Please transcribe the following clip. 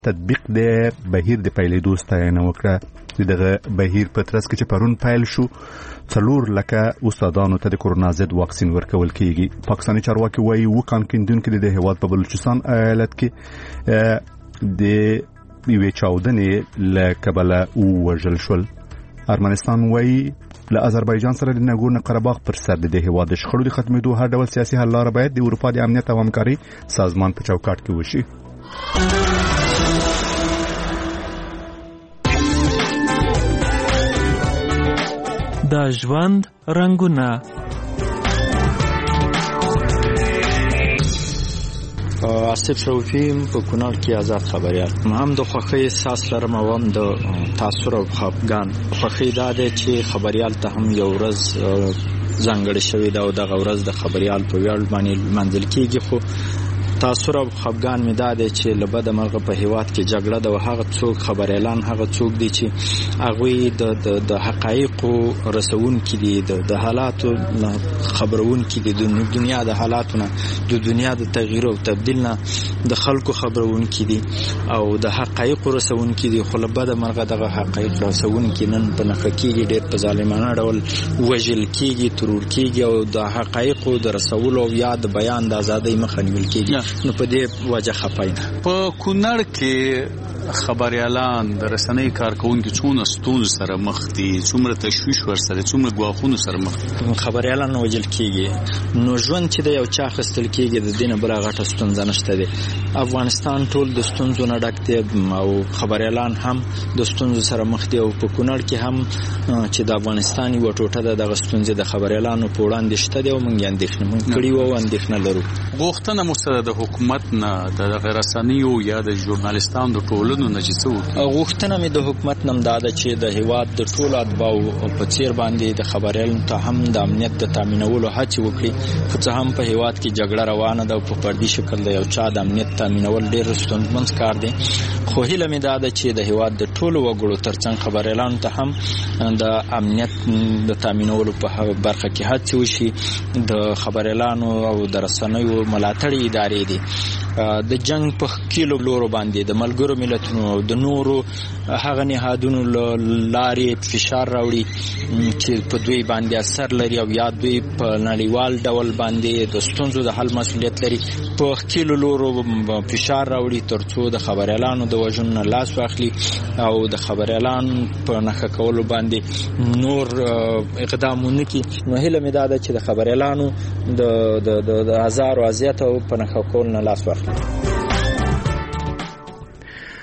تطبیق د بهیر د پیلېدو ستاینه وکړه. دغه بهیر په ترڅ کې چې پرون پیل شو 4 لکه استادانو ته د کرونا ضد واکسین ورکول کیږي. پاکستاني چارواکي وایي وکان کیندونکو د هیواد په بلوچستان ایالت کې د یوې چاودنې له کبله ووژل شول. ارمنستان وایي له آذربایجان سره د ناګورنو قرهباغ پر سر د هیواد د شخړو د ختمېدو هر ډول سیاسي حل لاره باید د اروپا د امنیت او همکاري سازمان په چوکاټ کې وشي. د ژوند رنګونه. آصف شوفی په کونړ کې آزاد خبریال. هم د خوښۍ احساس لرم او هم د تاثر او خفګان. خوښۍ دا ده چې خبریال ته هم یو ورځ ځانګړې شوې ده او دغه ورځ د خبریال په ویاړ باندې لمانځل کېږي. خو تاثر او خفګان مې دا دی چې له بده مرغه په هیواد کې جګړه ده او هغه څوک خبریالان هغه څوک دي چې هغوی د حقایقو رسونکي دي، د حالاتو خبرونکي دي، د دنیا د حالاتو نه، د دنیا د تغییر او تبدیل نه د خلکو خبرونکي دي او د حقایقو رسونکي دي. خو له بده مرغه دغه حقایق رسونکي نن په نښه کېږي، ډېر په ظالمانه ډول وژل کېږي، ترور کېږي او د حقایقو د رسولو او یا د بیان د ازادۍ مخه نیول کېږي. نو په دې وجه خپاین. په کونړ کې خبريالان د رسنۍ کارکونکو څونه ستونزې سره مخ دي، څومره تشویش ورسره، څومره ګواښونو سره مخ دي. خبريالان وژل کېږي، نو ژوند چې د یو چا اخیستل کېږي د دې نه بله غټه ستونزه نشته دی. افغانستان ټول د ستونزو نه ډک دی او خبريالان هم د ستونزو سره مخ دي او په کونړ کې هم چې د افغانستان یوه ټوټه ده دغه ستونزې د خبريالانو په وړاندې شته دی او موږ یې اندېښنه کړې وه او اندېښنه لرو. غوښتنه مو سره د حکومت نه د رسنیو یا د ژورنالستانو د ټولنو نه چې څه وکړي؟ غوښتنه مې د حکومت نه دا ده چې د هیواد د ټولو اتباعو په څیر باندې د خبریالانو ته هم د امنیت د تامینولو هڅې وکړي. خو څه هم په هیواد کې جګړه روانه ده او په فردي شکل د یو چا د امنیت تامینول ډېر ستونزمن کار دی. خو هیله مې دا ده چې د هیواد د ټولو وګړو ترڅنګ خبریالانو ته هم د امنیت د تامینولو په برخه کې هڅې وشي. د خبریالانو او د رسنیو ملاتړي ادارې دي د جنگ په کیلو لورو باندې د ملګرو ملتونو او د نورو هغه نهادونو لارې فشار راوړي چې په دوی باندې اثر لري او یا دوی په نړیوال ډول باندې د ستونزو د حل مسؤلیت لري. په کیلو لورو فشار راوړي ترڅو د خبریالانو د وژنو نه لاس واخلي او د خبریالانو په نښه کولو باندې نور اقدامونه کوي. نو هیله مې دا ده چې د خبریالانو د هزار او ازیات او په نښه کولو نه لاس واخلي.